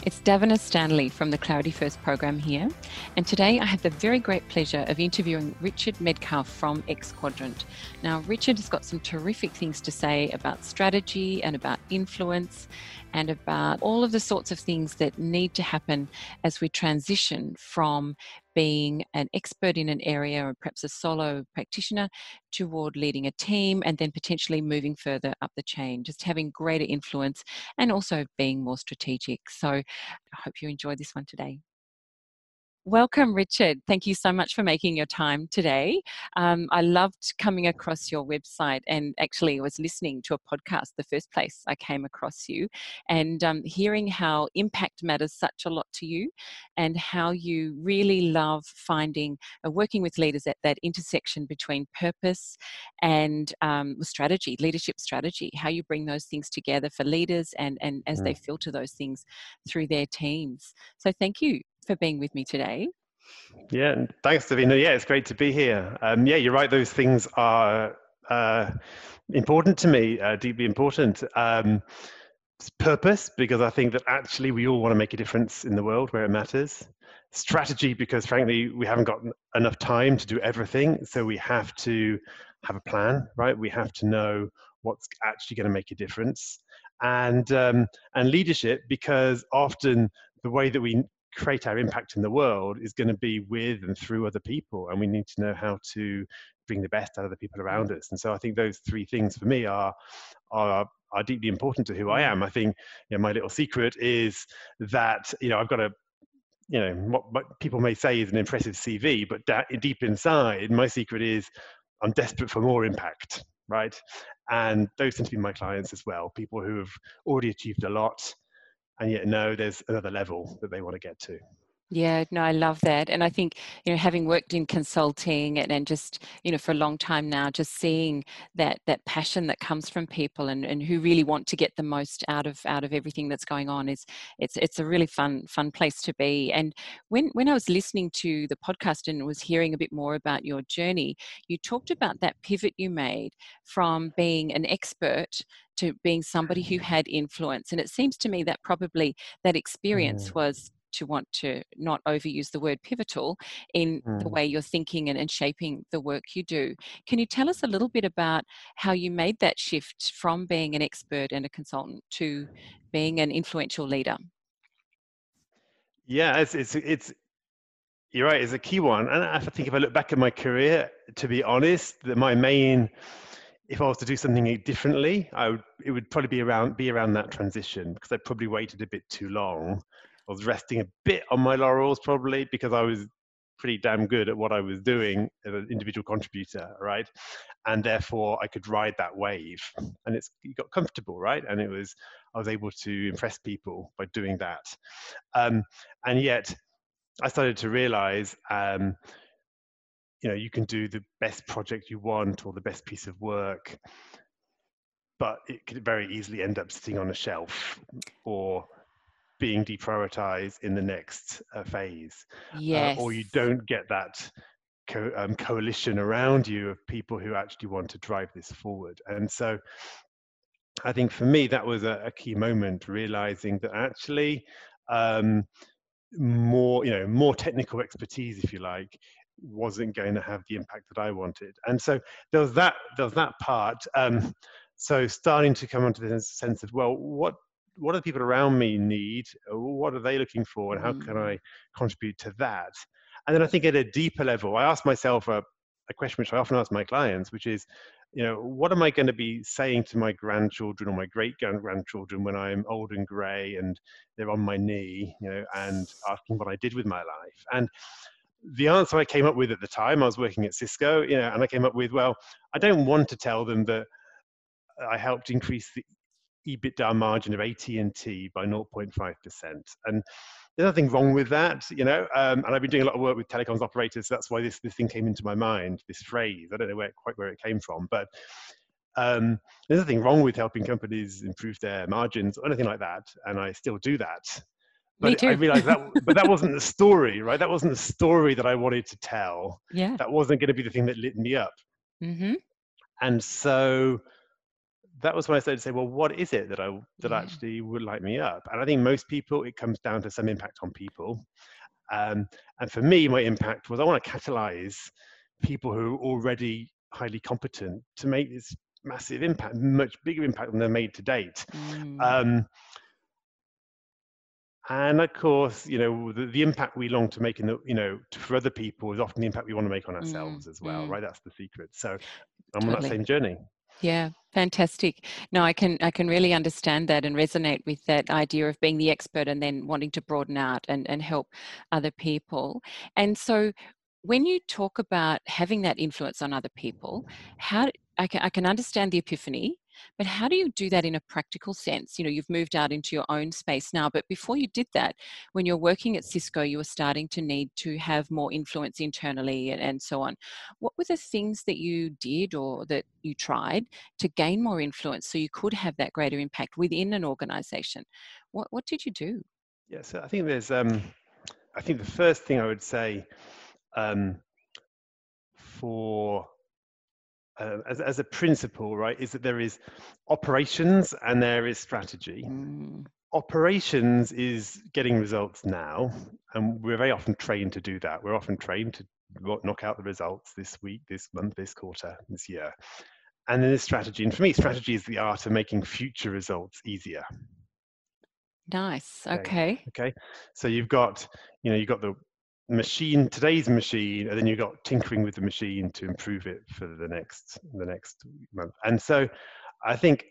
It's Davina Stanley from the Clarity First program here, and today I have the very great pleasure of interviewing Richard Medcalf from X Quadrant. Now, Richard has got some terrific things to say about strategy and about influence and about all of the sorts of things that need to happen as we transition from being an expert in an area or perhaps a solo practitioner toward leading a team and then potentially moving further up the chain, just having greater influence and also being more strategic. So I hope you enjoy this one today. Welcome, Richard. Thank you so much for making your time today. I loved coming across your website and actually was listening to a podcast, the first place I came across you, and hearing how impact matters such a lot to you and how you really love finding, working with leaders at that intersection between purpose and strategy, leadership strategy, how you bring those things together for leaders and as they filter those things through their teams. So thank you for being with me today. Yeah, thanks, Davina. Yeah, it's great to be here. Yeah, you're right. Those things are important to me, deeply important. Purpose, because I think that actually we all want to make a difference in the world where it matters. Strategy, because frankly, we haven't got enough time to do everything. So we have to have a plan, right? We have to know what's actually going to make a difference. And leadership, because often the way that we create our impact in the world is going to be with and through other people, and we need to know how to bring the best out of the people around us. And so I think those three things for me are deeply important to who I am. I think, my little secret is that I've got what people may say is an impressive CV, but deep inside, my secret is I'm desperate for more impact, right? And those tend to be my clients as well, people who have already achieved a lot and yet know there's another level that they want to get to. Yeah, no, I love that. And I think, having worked in consulting and just, for a long time now, just seeing that passion that comes from people and who really want to get the most out of everything that's going on it's a really fun place to be. And when I was listening to the podcast and was hearing a bit more about your journey, you talked about that pivot you made from being an expert to being somebody who had influence. And it seems to me that probably that experience was, to want to not overuse the word pivotal in the way you're thinking and shaping the work you do. Can you tell us a little bit about how you made that shift from being an expert and a consultant to being an influential leader? Yeah, it's you're right, it's a key one. And I think if I look back at my career, to be honest, that my main, if I was to do something differently, it would probably be around that transition, because I probably waited a bit too long. I was resting a bit on my laurels probably because I was pretty damn good at what I was doing as an individual contributor, right? And therefore I could ride that wave, and it got comfortable, right? And I was able to impress people by doing that. And yet I started to realize, you can do the best project you want or the best piece of work, but it could very easily end up sitting on a shelf or being deprioritized in the next phase. Yes. Or you don't get that coalition around you of people who actually want to drive this forward. And so I think for me, that was a key moment, realizing that actually more technical expertise, if you like, wasn't going to have the impact that I wanted. And so there was that part. So starting to come onto the sense of, well, what do the people around me need? What are they looking for? And how can I contribute to that? And then I think at a deeper level, I asked myself a question which I often ask my clients, which is, what am I going to be saying to my grandchildren or my great-grandchildren when I'm old and grey and they're on my knee, and asking what I did with my life? And the answer I came up with at the time, I was working at Cisco, and I came up with, well, I don't want to tell them that I helped increase the EBITDA margin of AT&T by 0.5%. And there's nothing wrong with that, and I've been doing a lot of work with telecoms operators, so that's why this thing came into my mind, this phrase. I don't know quite where it came from, but there's nothing wrong with helping companies improve their margins or anything like that, and I still do that. But Me too. I realized that wasn't the story, right? That wasn't the story that I wanted to tell. Yeah. That wasn't going to be the thing that lit me up. Mm-hmm. And so that was when I started to say, well, what is it that Yeah. actually would light me up? And I think most people, it comes down to some impact on people. And for me, my impact was I want to catalyze people who are already highly competent to make this massive impact, much bigger impact than they've made to date. Mm. And of course, the impact we long to make for other people is often the impact we want to make on Mm. ourselves as well, Mm. right? That's the secret. So I'm on that Totally. same journey. Yeah, fantastic. No, I can really understand that and resonate with that idea of being the expert and then wanting to broaden out and help other people. And so when you talk about having that influence on other people, I can understand the epiphany, but how do you do that in a practical sense? You've moved out into your own space now, but before you did that, when you're working at Cisco, you were starting to need to have more influence internally and so on. What were the things that you did or that you tried to gain more influence so you could have that greater impact within an organization? What did you do? Yeah, so I think I think the first thing I would say um, for as a principle, right, is that there is operations and there is strategy. Mm. Operations is getting results now, and we're very often trained to do that. We're often trained to knock out the results this week, this month, this quarter, this year. And then there's strategy. And for me, strategy is the art of making future results easier. Nice. Okay. Okay. Okay. So you've got the machine, today's machine, and then you've got tinkering with the machine to improve it for the next month. And so I think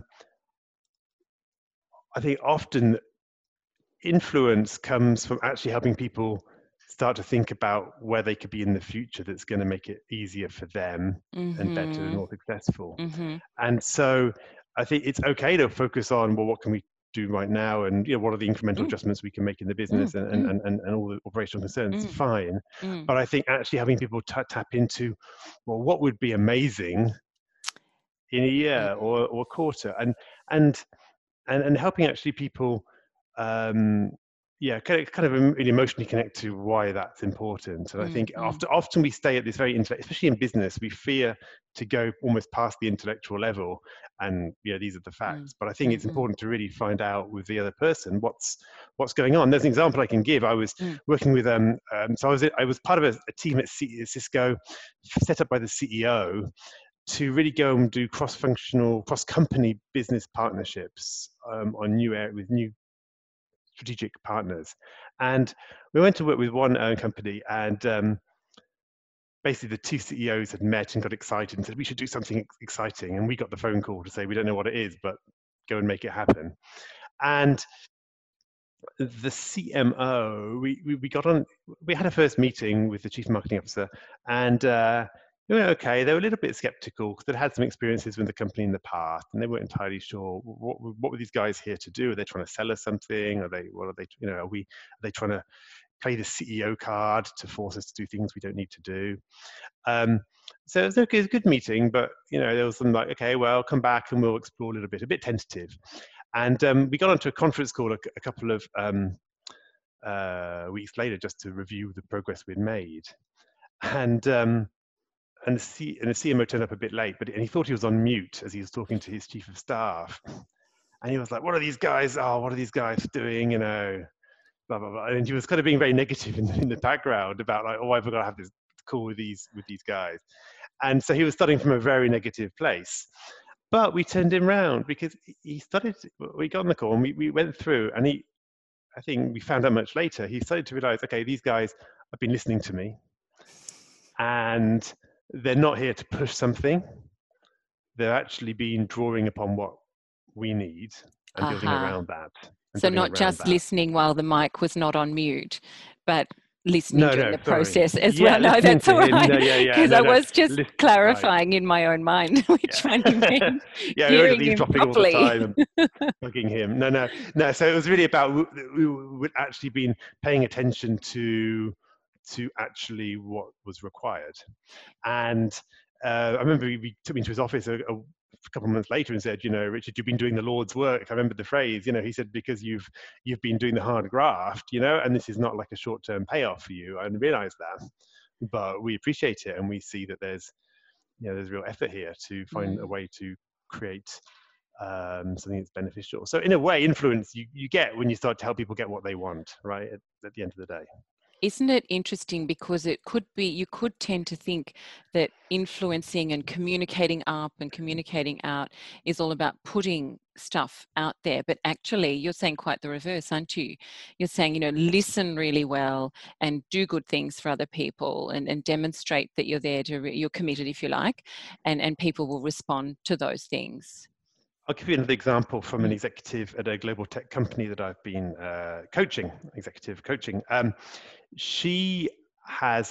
often influence comes from actually helping people start to think about where they could be in the future that's going to make it easier for them and better and Mm-hmm. more successful. Mm-hmm. And so I think it's okay to focus on, well, what can we do right now, and what are the incremental Mm, adjustments we can make in the mm, business, mm, and all the operational concerns, mm, fine. mm, But I think actually having people tap into, well, what would be amazing in a mm, year or a quarter, and helping actually people um, kind of really emotionally connect to why that's important. And I mm, think mm, often we stay at this very intellect, especially in business, we fear to go almost past the intellectual level, and these are the mm, facts. But I think mm, it's mm, important to really find out with the other person what's going on. There's an example I can give. I was mm. working with so I was part of a team at Cisco, set up by the CEO, to really go and do cross-functional, cross-company business partnerships on with new strategic partners. And we went to work with one company, and basically the two CEOs had met and got excited and said, we should do something exciting. And we got the phone call to say, we don't know what it is, but go and make it happen. And the CMO, we got on, we had a first meeting with the chief marketing officer, and they were okay. They were a little bit skeptical because they'd had some experiences with the company in the past, and they weren't entirely sure what were these guys here to do. Are they trying to sell us something? What are they, are they trying to play the CEO card to force us to do things we don't need to do? So it was a good meeting, but there was some like, okay, well, come back and we'll explore a bit tentative. And we got onto a conference call a couple of weeks later just to review the progress we'd made. And the CMO turned up a bit late, and he thought he was on mute as he was talking to his chief of staff. And he was like, "What are these guys? Oh, what are these guys doing? Blah blah blah." And he was kind of being very negative in the background about like, "Oh, I've got to have this call with these guys." And so he was starting from a very negative place. But we turned him round because we got on the call and we went through, and I think we found out much later, he started to realize, okay, these guys have been listening to me, and they're not here to push something. They're actually been drawing upon what we need and building Aha. around that. So not just listening while the mic was not on mute, but listening No, during no, the sorry. process as Yeah, well. No, listening that's to all him. right. No, yeah, Because no, I no. was just Right. clarifying in my own mind which one you mean, Yeah, we were just hearing him eavesdropping all the properly. time and bugging him. No. So it was really about we would actually been paying attention to actually what was required. And I remember he took me into his office a couple of months later and said, "Richard, you've been doing the Lord's work." I remember the phrase. He said, because you've been doing the hard graft, and this is not like a short-term payoff for you. I realize that, but we appreciate it, and we see that there's real effort here to find a Mm, way to create something that's beneficial. So in a way, influence you get when you start to help people get what they want, right, at the end of the day. Isn't it interesting, because it could be, you could tend to think that influencing and communicating up and communicating out is all about putting stuff out there, but actually you're saying quite the reverse, aren't you? You're saying, listen really well and do good things for other people, and demonstrate that you're there you're committed, if you like, and people will respond to those things. I'll give you another example from an Mm. executive at a global tech company that I've been coaching, executive coaching. She has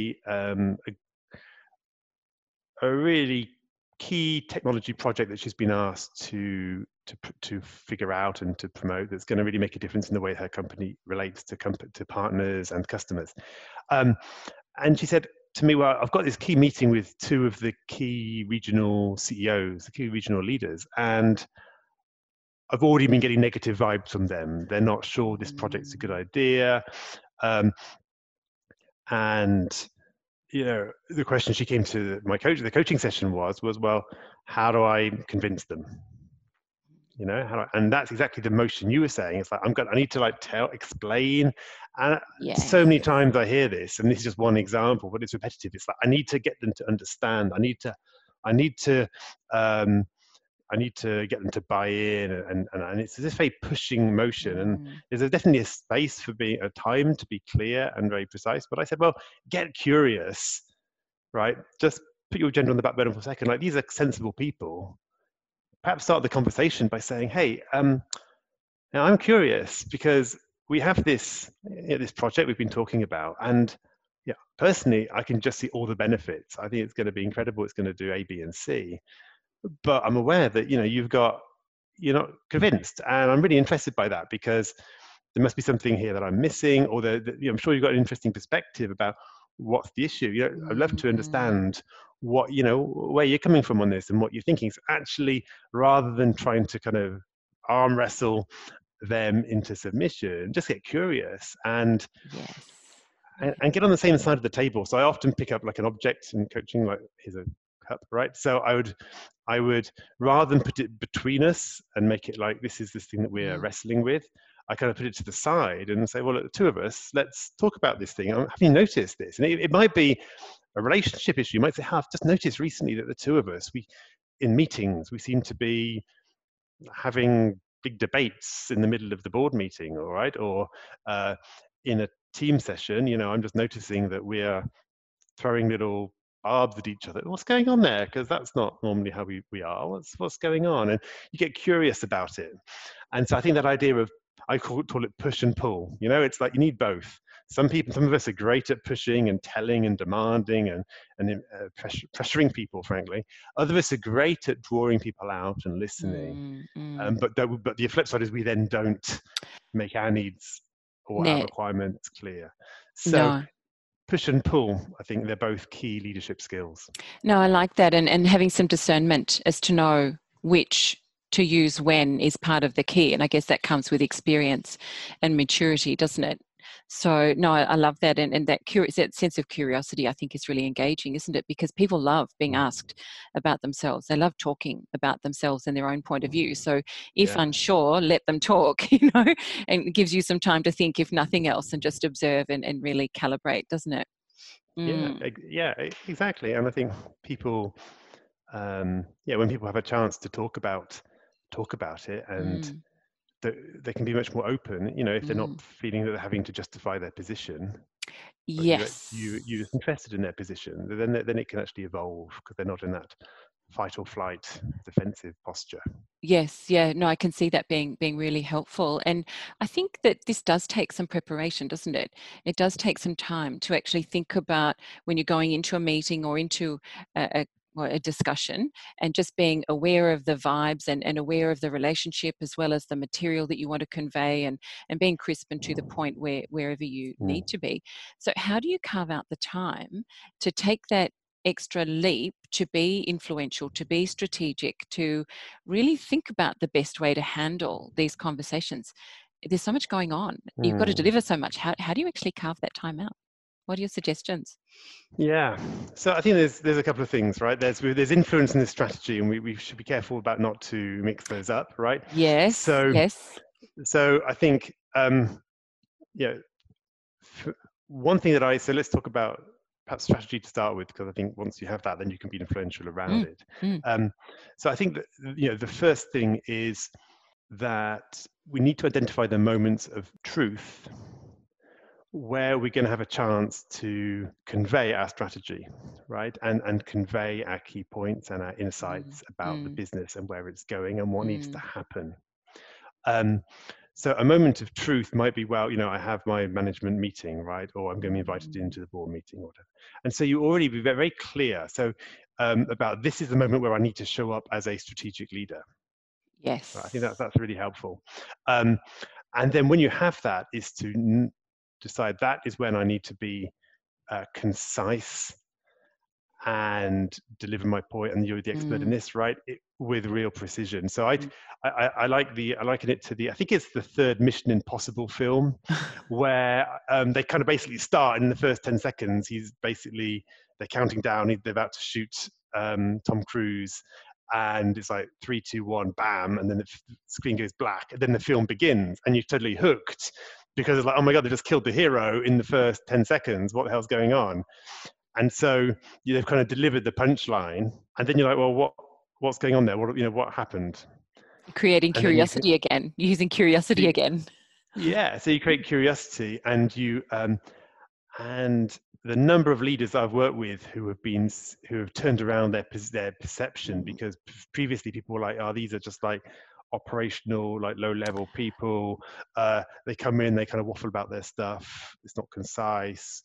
a really key technology project that she's been asked to figure out and to promote, that's going to really make a difference in the way her company relates to partners and customers. And she said to me, well, I've got this key meeting with two of the key regional CEOs, the key regional leaders, and I've already been getting negative vibes from them. They're not sure this project's a good idea. And the question she came to the coaching session was, well, how do I convince them? And that's exactly the motion you were saying. It's like, I need to explain. And so many times I hear this, and this is just one example, but it's repetitive. It's like, I need to get them to understand. I need to get them to buy in, and it's this very pushing motion. And there's definitely a space for a time to be clear and very precise. But I said, well, get curious, right? Just put your agenda on the back burner for a second. Like, these are sensible people. Perhaps start the conversation by saying, hey, now I'm curious because we have this project we've been talking about, and personally, I can just see all the benefits. I think it's going to be incredible. It's going to do A, B, and C. But I'm aware that you're not convinced, and I'm really interested by that, because there must be something here that I'm missing, or I'm sure you've got an interesting perspective about what's the issue. I'd love to understand where you're coming from on this and what you're thinking. So actually, rather than trying to kind of arm wrestle them into submission, just get curious and get on the same side of the table. So I often pick up like an object in coaching, like, here's a cup, right? So I would rather than put it between us and make it like this is this thing that we're wrestling with, I kind of put it to the side and say, well, the two of us, let's talk about this thing. Have you noticed this? And it might be a relationship issue. You might say, I've just noticed recently that the two of us, in meetings, we seem to be having big debates in the middle of the board meeting, all right? Or in a team session, I'm just noticing that we're throwing little barbs at each other. What's going on there? Because that's not normally how we are. What's going on? And you get curious about it. And so I think that idea of, I call it push and pull. It's like you need both. Some of us are great at pushing and telling and demanding and pressuring people, frankly. Other of us are great at drawing people out and listening. But the flip side is we then don't make our needs or our requirements clear. So push and pull, I think they're both key leadership skills. No, I like that. And having some discernment as to know which to use when is part of the key. And I guess that comes with experience and maturity, doesn't it? So no, I love that. And that sense of curiosity, I think, is really engaging, isn't it? Because people love being asked about themselves. They love talking about themselves and their own point of view. So if unsure, let them talk, and it gives you some time to think, if nothing else, and just observe and really calibrate, doesn't it? Yeah, exactly. And I think people, when people have a chance to talk about it, and they can be much more open, if they're not feeling that they're having to justify their position. Yes. You're interested in their position, then it can actually evolve, because they're not in that fight or flight defensive posture. Yes, yeah, no, I can see that being really helpful. And I think that this does take some preparation, doesn't it? It does take some time to actually think about when you're going into a meeting or into a discussion, and just being aware of the vibes and aware of the relationship, as well as the material that you want to convey, and being crisp and to the point wherever you need to be. So how do you carve out the time to take that extra leap to be influential, to be strategic, to really think about the best way to handle these conversations? There's so much going on. You've got to deliver so much. How do you actually carve that time out? What are your suggestions? Yeah. So I think there's a couple of things, right? There's influence in this strategy, and we should be careful about not to mix those up, right? Yes, So yes. so I think yeah, one thing that so let's talk about perhaps strategy to start with, because I think once you have that, then you can be influential around Mm, it. mm, So I think that the first thing is that we need to identify the moments of truth where we're going to have a chance to convey our strategy, right? And convey our key points and our mm, insights about the mm, business and where it's going and what needs to mm, happen. Um, so a moment of truth might be, well, I have my management meeting, right? Or I'm going to be invited mm. into the board meeting or whatever. And so you already be very, very clear. So about this is the moment where I need to show up as a strategic leader. Right? I think Yes. that's really helpful. And then when you have that is to decide that is when I need to be concise and deliver my point, and you're the expert in Mm, this, right? With real precision. So I, mm. I liken it to I think it's the third Mission Impossible film, where they kind of basically start in the first 10 seconds. They're counting down. They're about to shoot Tom Cruise, and it's like 3, 2, 1, bam, and then the screen goes black, and then the film begins, and you're totally hooked because it's like, oh my god, they just killed the hero in the first 10 seconds. What the hell's going on? And so they've kind of delivered the punchline, and then you're like, well, what's going on there? What happened? Creating And then you can, curiosity again, using curiosity again. yeah. So you create curiosity, and and the number of leaders I've worked with who have turned around their perception, Mm, because previously people were like, oh, these are just like operational, like low level people. They come in, they kind of waffle about their stuff. It's not concise.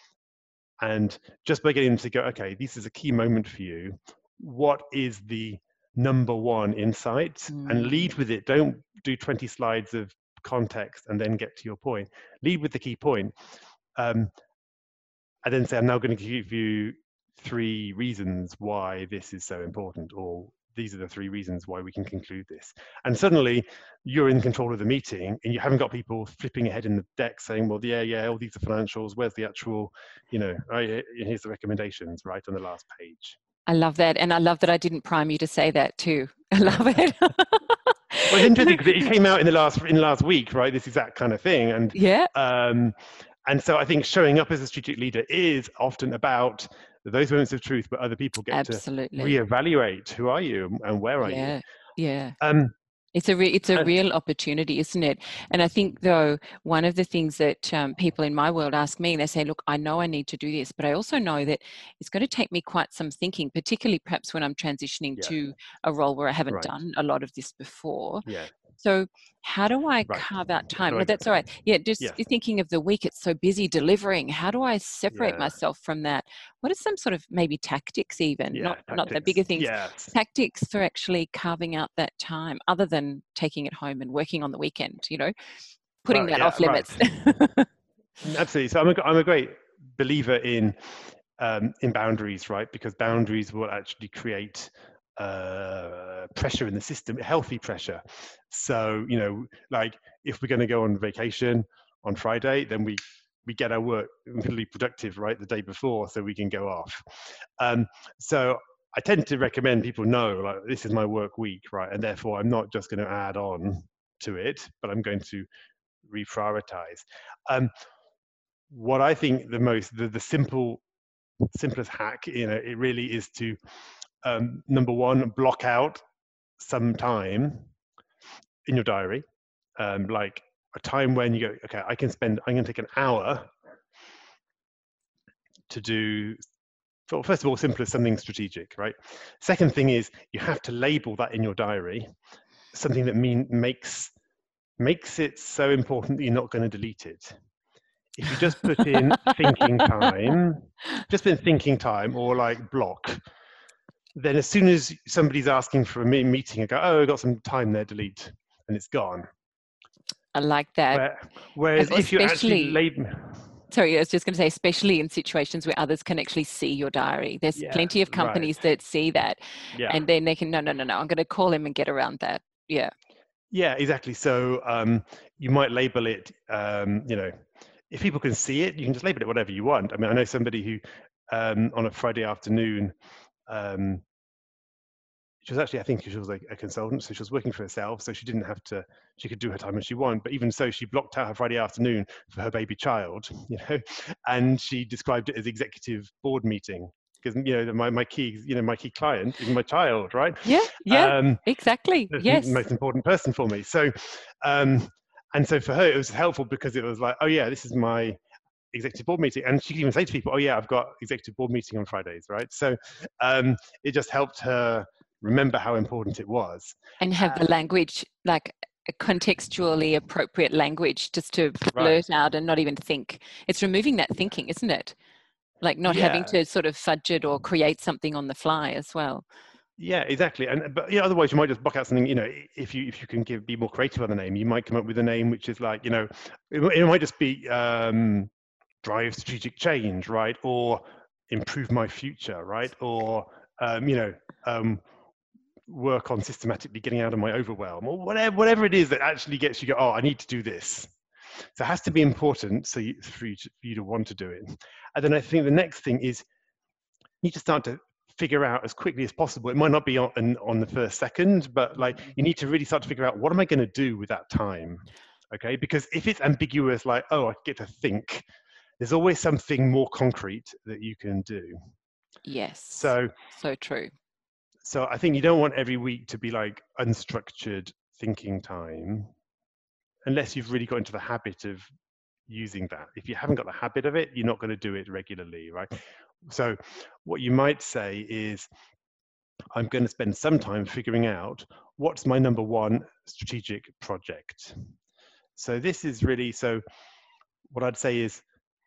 And just by getting them to go, okay, this is a key moment for you. What is the number one insight? And lead mm. with it. Don't do 20 slides of context and then get to your point. Lead with the key point. And then say, I'm now going to give you 3 reasons why this is so important, or these are the 3 reasons why we can conclude this. And suddenly you're in control of the meeting, and you haven't got people flipping ahead in the deck saying, well, yeah, all these are financials. Where's the actual, here's the recommendations right on the last page. I love that. And I love that I didn't prime you to say that too. I love it. Well, it's interesting because it came out in the last week, right? This exact kind of thing. Yeah, And so I think showing up as a strategic leader is often about those moments of truth, but other people get to absolutely. reevaluate who are you and where are you. Yeah, yeah. Um, It's a and real opportunity, isn't it? And I think, though, one of the things that people in my world ask me, they say, look, I know I need to do this, but I also know that it's going to take me quite some thinking, particularly perhaps when I'm transitioning yes, to a role where I haven't right, done a lot of this before. yeah, So how do I right. carve out time? So No, that's all right. Yeah, just yes, thinking of the week, it's so busy delivering. How do I separate yeah, myself from that? What are some sort of maybe tactics, even yeah, not the tactics, bigger things, yes, tactics for actually carving out that time, other than taking it home and working on the weekend? Putting right, that yeah, off right, limits. absolutely. So I'm a great believer in boundaries, right? Because boundaries will actually create pressure in the system, healthy pressure. So, like if we're going to go on vacation on Friday, then we get our work really productive, right, the day before, so we can go off. So I tend to recommend people know, like, this is my work week, right, and therefore I'm not just going to add on to it, but I'm going to reprioritize. What I think the simplest hack, it really is to number one, block out some time in your diary, like a time when you go, okay, I'm going to take an hour to do. So first of all, simple as something strategic, right? Second thing is you have to label that in your diary, something that makes it so important that you're not going to delete it. If you just put in thinking time, or like block, then as soon as somebody's asking for a meeting, I go, oh, I've got some time there, delete, and it's gone. I like that. And Whereas if you actually especially, label, sorry, I was just going to say, especially in situations where others can actually see your diary. There's yeah, plenty of right, companies that see that, yeah, and then they can, no, I'm going to call him and get around that. Yeah. yeah, exactly. So you might label it, if people can see it, you can just label it whatever you want. I mean, I know somebody who on a Friday afternoon, she was actually, I think she was like a consultant, so she was working for herself, so she didn't have to, she could do her time as she wanted, but even so, she blocked out her Friday afternoon for her baby child, you know, and she described it as executive board meeting, because, you know, my key, you know, my key client is my child, right? Yeah, exactly. The Yes. most important person for me. So, and so for her, it was helpful because it was like, oh yeah, this is my executive board meeting, and she could even say to people, oh yeah, I've got executive board meeting on Fridays, right? So it just helped her remember how important it was. And have the language, like a contextually appropriate language, just to Right. blurt out and not even think. It's removing that thinking, isn't it? Like not having Yeah. to sort of fudge it or create something on the fly as well. Yeah, exactly. And but yeah, otherwise you might just block out something. You know, if you can be more creative on the name, you might come up with a name which is like, you know, it might just be drive strategic change, right? Or improve my future, right? Or you know, work on systematically getting out of my overwhelm, or whatever it is that actually gets you go, oh, I need to do this. So it has to be important for you to want to do it. And then I think the next thing is you need to start to figure out as quickly as possible. It might not be on the first second, but like you need to really start to figure out, what am I going to do with that time? Okay, because if it's ambiguous, like, oh, I get to think, there's always something more concrete that you can do. Yes, So so true. so I think you don't want every week to be like unstructured thinking time, unless you've really got into the habit of using that. If you haven't got the habit of it, you're not going to do it regularly, right? So what you might say is, I'm going to spend some time figuring out what's my number one strategic project. So this is really, so what I'd say is,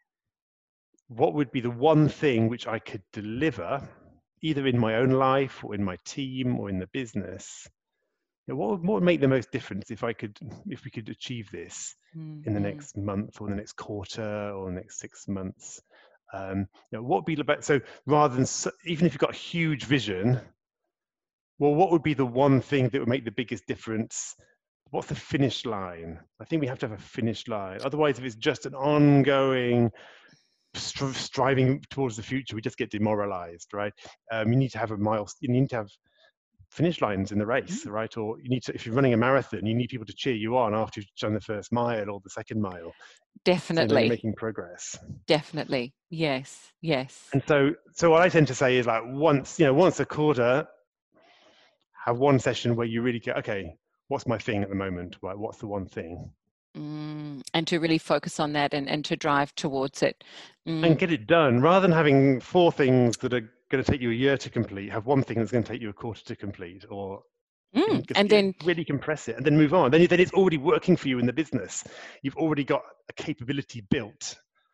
what would be the one thing which I could deliver, either in my own life or in my team or in the business? You know, what would make the most difference if we could achieve this in the Mm-hmm. next month or the next quarter or the next 6 months? You know, what would be about, so rather than, even if you've got a huge vision, well, what would be the one thing that would make the biggest difference? What's the finish line? I think we have to have a finish line. Otherwise, if it's just an ongoing striving towards the future, we just get demoralized, right? You need to have a you need to have finish lines in the race, right? Or you need to, if you're running a marathon, you need people to cheer you on after you've done the first mile or the second mile, so you know you're Definitely, making progress. definitely. Yes, yes. And so what I tend to say is, like, once a quarter, have one session where you really get, okay, what's my thing at the moment, right? What's the one thing? And to really focus on that and to drive towards it. And get it done, rather than having four things that are going to take you a year to complete. Have one thing that's going to take you a quarter to complete, or just And then, really compress it and then move on. Then it's already working for you in the business. You've already got a capability built.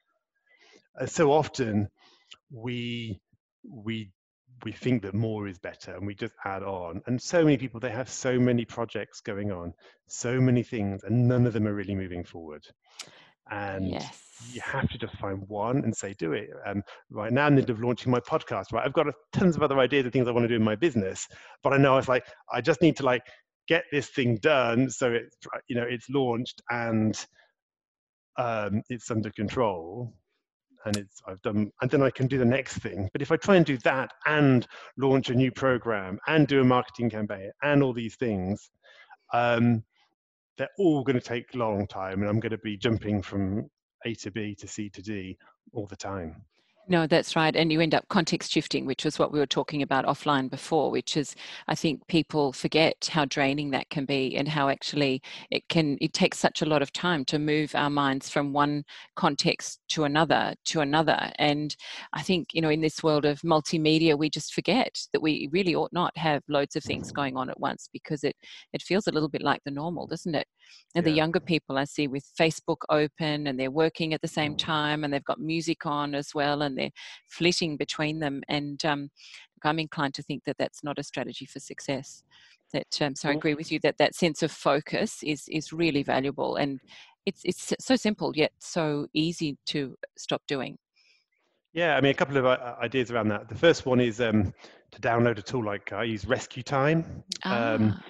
So often we we we think that more is better and we just add on. And so many people, they have so many projects going on, so many things, and none of them are really moving forward. And you yes. have to just find one and say, do it. Right now, I'm in the middle of launching my podcast, right? I've got tons of other ideas of things I want to do in my business, but I know it's like, I just need to like get this thing done so it's, you know, it's launched and it's under control, and I've done, and then I can do the next thing. But if I try and do that and launch a new program and do a marketing campaign and all these things, they're all going to take a long time, and I'm going to be jumping from A to B to C to D all the time. No, that's right. And you end up context shifting, which was what we were talking about offline before, which is, I think people forget how draining that can be and how actually it takes such a lot of time to move our minds from one context to another to another. And I think, in this world of multimedia, we just forget that we really ought not have loads of things going on at once, because it feels a little bit like the normal, doesn't it? And the Yeah. younger people I see with Facebook open and they're working at the same time and they've got music on as well and they're flitting between them. And I'm inclined to think that that's not a strategy for success. So I Well, agree with you that that sense of focus is really valuable, and it's so simple yet so easy to stop doing. yeah, I mean, a couple of ideas around that. The first one is to download a tool like I use Rescue Time. Ah,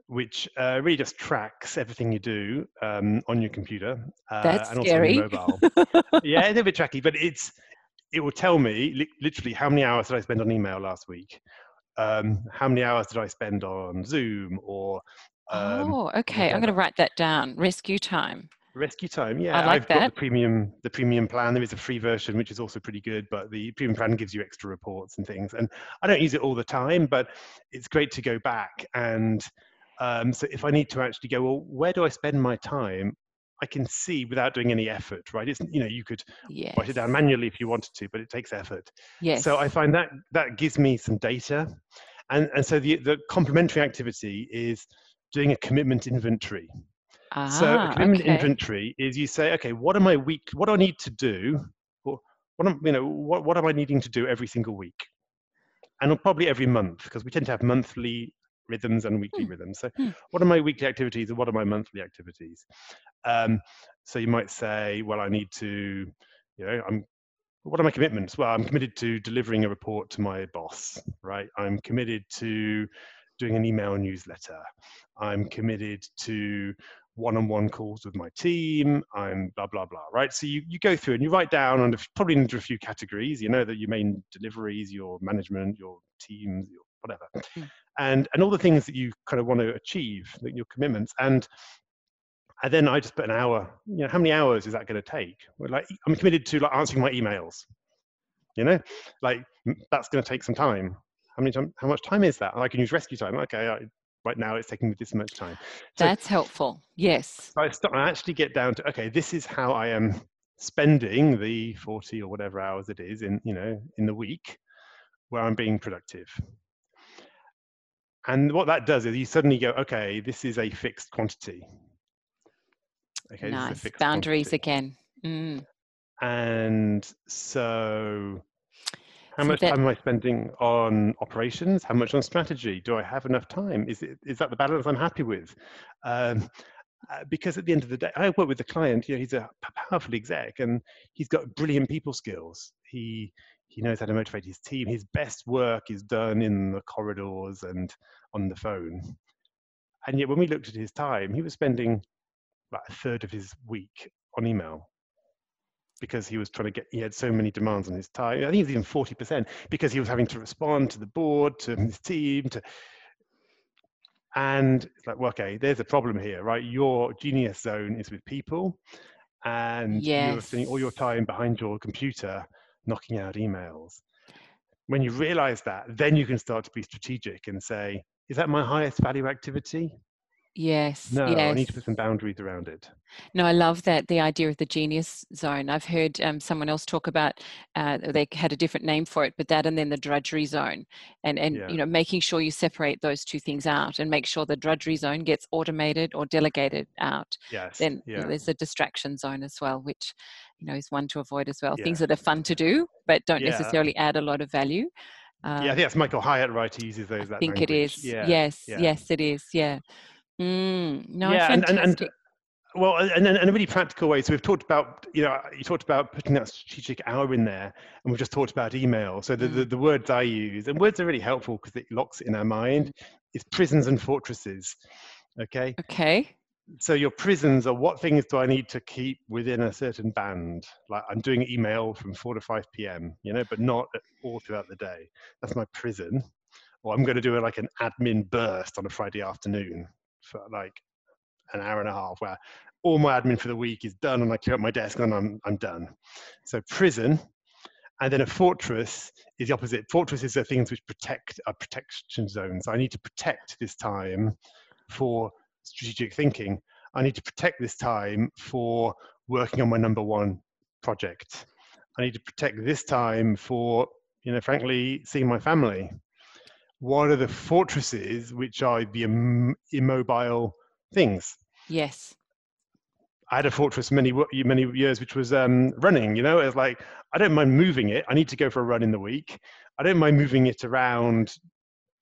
which really just tracks everything you do on your computer That's and also on your scary. mobile. Yeah, it's a bit tracky, but it will tell me literally how many hours did I spend on email last week, how many hours did I spend on Zoom, or Oh, okay. I'm going to whatever. write that down. Rescue time. Rescue time, I yeah. like I've got that. the premium plan. There is a free version, which is also pretty good, but the premium plan gives you extra reports and things. And I don't use it all the time, but it's great to go back. And so if I need to actually go, well, where do I spend my time? I can see without doing any effort, right? It's, you could write it down Yes. manually if you wanted to, but it takes effort. So I Yes. find that that gives me some data. And so the complementary activity is doing a commitment inventory. So a Ah, commitment okay. inventory is you say, okay, what do I need to do? Or what am I needing to do every single week? And probably every month, because we tend to have monthly rhythms and weekly Hmm, rhythms. So hmm. what are my weekly activities and what are my monthly activities? Um, so you might say, well, I need to, what are my commitments? Well, I'm committed to delivering a report to my boss, right? I'm committed to doing an email newsletter. I'm committed to one-on-one calls with my team. I'm blah, blah, blah, right? So you go through and you write down under probably into a few categories, that your main deliveries, your management, your teams, your whatever. Hmm. And all the things that you kind of want to achieve, your commitments. And then I just put an hour, how many hours is that going to take? Well, like, I'm committed to answering my emails, like that's going to take some time. How much time is that? I can use rescue time. Okay, right now it's taking me this much time. So, That's helpful. Yes. I actually get down to, okay, this is how I am spending the 40 or whatever hours it is in the week where I'm being productive. And what that does is you suddenly go, okay, this is a fixed quantity. Okay, this is a Nice. fixed Boundaries quantity. again. Mm. And so how So much that, time am I spending on operations? How much on strategy? Do I have enough time? Is that the balance I'm happy with? Because at the end of the day, I work with a client. He's a powerful exec, and he's got brilliant people skills. He knows how to motivate his team. His best work is done in the corridors and on the phone. And yet, when we looked at his time, he was spending about a third of his week on email, because he was he had so many demands on his time. I think it was even 40%, because he was having to respond to the board, to his team, and it's like, well, okay, there's a problem here, right? Your genius zone is with people, and you're spending all your yes. time behind your computer knocking out emails. When you realize that, then you can start to be strategic and say, is that my highest value activity? Yes. No, I need to Yes. put some boundaries around it. No, I love that, the idea of the genius zone. I've heard someone else talk about, they had a different name for it, but that and then the drudgery zone. And Yeah. making sure you separate those two things out and make sure the drudgery zone gets automated or delegated out. Yes. Then Yeah. there's a distraction zone as well, which is one to avoid as well. Things Yeah. that are fun to do, but don't Yeah. necessarily add a lot of value. Yeah. I Um, think that's Michael Hyatt, right? He uses I that think it language. is. Yeah. Yes, Yeah. yes, it is. Yeah. No, Yeah. And fantastic. well, and in a really practical way. So we've talked about, you talked about putting that strategic hour in there, and we've just talked about email. So Mm, the words I use, and words are really helpful because it locks it in our mind, mm. is prisons and fortresses. Okay. Okay. So your prisons are, what things do I need to keep within a certain band? Like, I'm doing email from 4 to 5 p.m., but not all throughout the day. That's my prison. Or I'm going to do like an admin burst on a Friday afternoon for like an hour and a half, where all my admin for the week is done and I clear up my desk and I'm done. So prison. And then a fortress is the opposite. Fortresses are things which are protection zones. I need to protect this time for strategic thinking. I need to protect this time for working on my number one project. I need to protect this time for, frankly, seeing my family. What are the fortresses, which are the immobile things? Yes. I had a fortress many years, which was running. It was like, I don't mind moving it. I need to go for a run in the week. I don't mind moving it around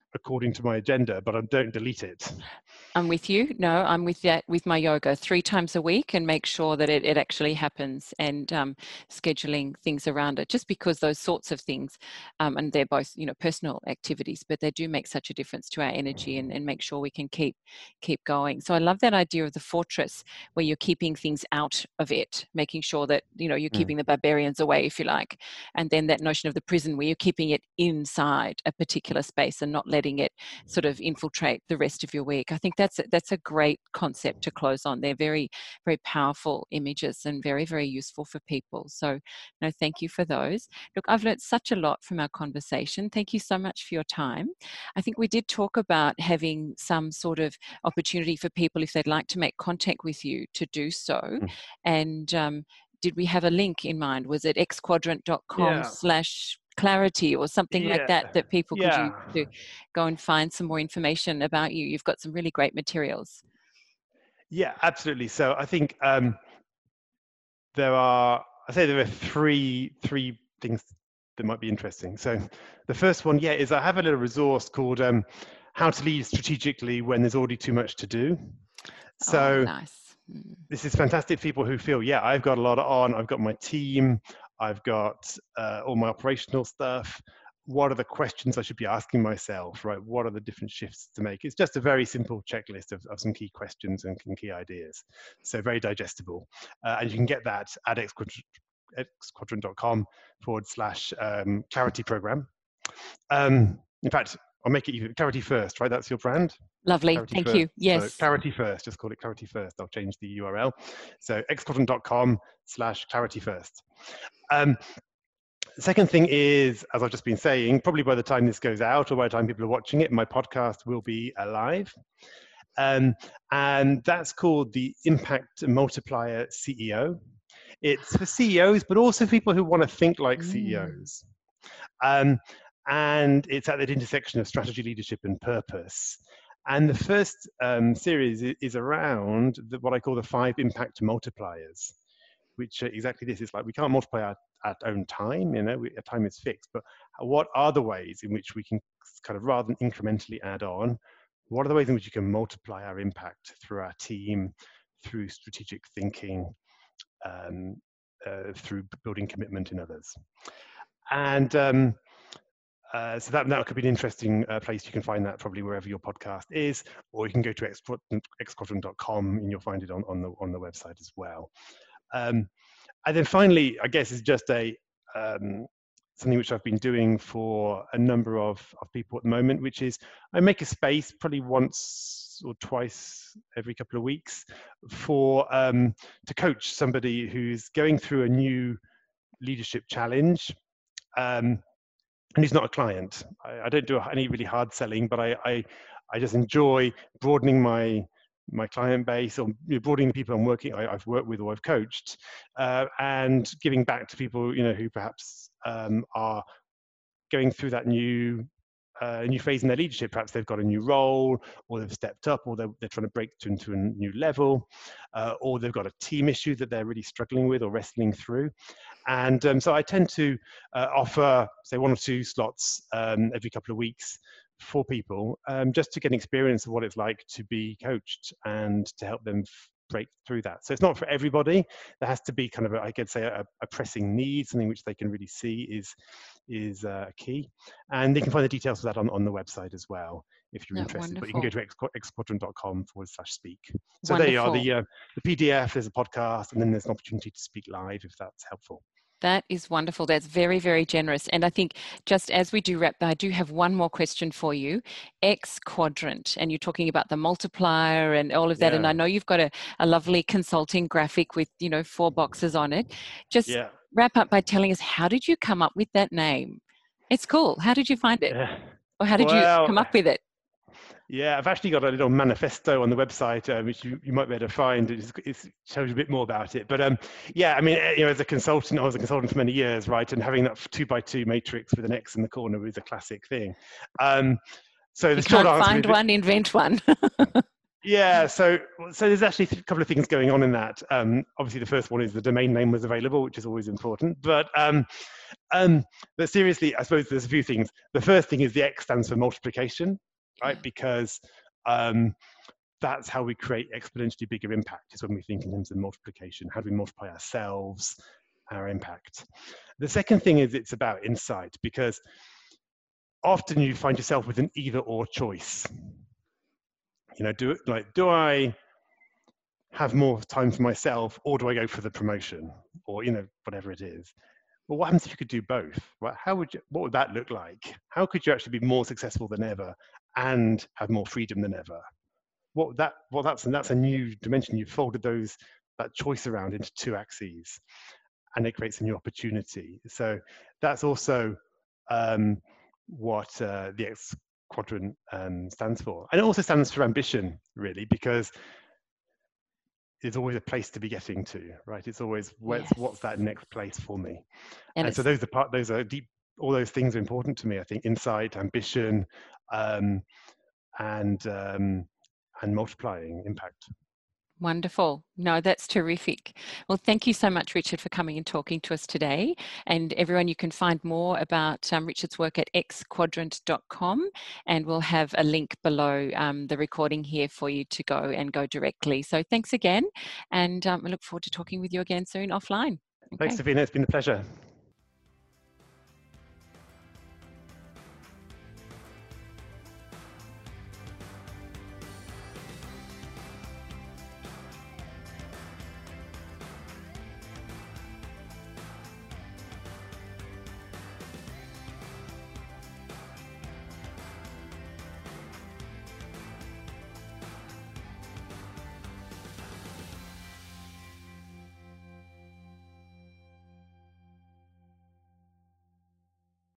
according to my agenda, but I don't delete it. I'm with you. No, I'm with that with my yoga 3 times a week, and make sure that it actually happens, and scheduling things around it, just because those sorts of things, and they're both, personal activities, but they do make such a difference to our energy, and make sure we can keep going. So I love that idea of the fortress, where you're keeping things out of it, making sure that, you're keeping the barbarians away, if you like. And then that notion of the prison, where you're keeping it inside a particular space and not letting it sort of infiltrate the rest of your week. I think that's a great concept to close on. They're very, very powerful images and very, very useful for people. So, no, thank you for those. Look, I've learned such a lot from our conversation. Thank you so much for your time. I think we did talk about having some sort of opportunity for people, if they'd like to make contact with you, to do so. And did we have a link in mind? Was it xquadrant.com/clarity or something like that people could use to go and find some more information about you? You've got some really great materials. Yeah, absolutely. So I think there are three things that might be interesting. So the first one, is I have a little resource called How to Lead Strategically When There's Already Too Much to Do. So nice. This is fantastic for people who feel, I've got a lot on, I've got my team, I've got all my operational stuff. What are the questions I should be asking myself, right? What are the different shifts to make? It's just a very simple checklist of some key questions and key ideas. So very digestible. And you can get that at xquadrant.com/clarity program. In fact, I'll make it even Clarity First, right? That's your brand? Lovely. Clarity Thank First. you. Yes. So Clarity First, just call it Clarity First. I'll change the URL. So xquadrant.com/clarity first. The second thing is, as I've just been saying, probably by the time this goes out or by the time people are watching it, my podcast will be alive. And that's called the Impact Multiplier CEO. It's for CEOs, but also people who want to think like CEOs. And it's at that intersection of strategy, leadership, and purpose. And the first series is around what I call the 5 impact multipliers, which are exactly this. It's like we can't multiply our own time, our time is fixed, but what are the ways in which we can kind of, rather than incrementally add on, what are the ways in which you can multiply our impact through our team, through strategic thinking, through building commitment in others. And so that could be an interesting place. You can find that probably wherever your podcast is, or you can go to xquadrant.com and you'll find it on the website as well. And then finally, I guess, is just something which I've been doing for a number of people at the moment, which is I make a space probably once or twice every couple of weeks for to coach somebody who's going through a new leadership challenge. And he's not a client. I don't do any really hard selling, but I just enjoy broadening my client base, or broadening the people I've worked with or I've coached, and giving back to people who perhaps are going through that new phase in their leadership. Perhaps they've got a new role, or they've stepped up, or they're trying to break into a new level, or they've got a team issue that they're really struggling with or wrestling through. And so I tend to offer, say, 1 or 2 slots every couple of weeks for people, just to get an experience of what it's like to be coached and to help them break through that. So it's not for everybody. There has to be kind of, I could say, a pressing need, something which they can really see is key. And they can find the details of that on the website as well, if you're interested. Wonderful. But you can go to xquadrant.com/speak. So Wonderful. there you are, the PDF, there's a podcast, and then there's an opportunity to speak live if that's helpful. That is wonderful. That's very, very generous. And I think just as we do wrap, I do have one more question for you. X quadrant, and you're talking about the multiplier and all of that. And I know you've got a lovely consulting graphic with 4 boxes on it. Just wrap up by telling us, how did you come up with that name? It's cool. How did you find it? Or how did you come up with it? Yeah, I've actually got a little manifesto on the website, which you might be able to find. It tells you a bit more about it. But yeah, I mean, as a consultant, I was a consultant for many years, right? And having that 2x2 matrix with an X in the corner is a classic thing. So the short answer, find one, invent one. Yeah, so there's actually a couple of things going on in that. Obviously, the first one is the domain name was available, which is always important. But seriously, I suppose there's a few things. The first thing is the X stands for multiplication, right? Yeah. Because that's how we create exponentially bigger impact, is when we think in terms of multiplication. How do we multiply ourselves, our impact? The second thing is it's about insight, because often you find yourself with an either or choice. You know, do I have more time for myself, or do I go for the promotion, or whatever it is? Well, what happens if you could do both? Right? What would that look like? How could you actually be more successful than ever and have more freedom than ever? That's a new dimension. You've folded that choice around into two axes, and it creates a new opportunity. So that's also what the X quadrant stands for. And it also stands for ambition, really, because it's always a place to be getting to, right? It's always Yes. what's that next place for me? And And so those are deep. All those things are important to me. I think insight, ambition, um, and multiplying impact. wonderful. No, that's terrific. Well, thank you so much, Richard, for coming and talking to us today. And everyone, you can find more about Richard's work at xquadrant.com, and we'll have a link below the recording here for you to go directly. So thanks again, and I look forward to talking with you again soon offline. Thanks, Okay. Davina. It's been a pleasure.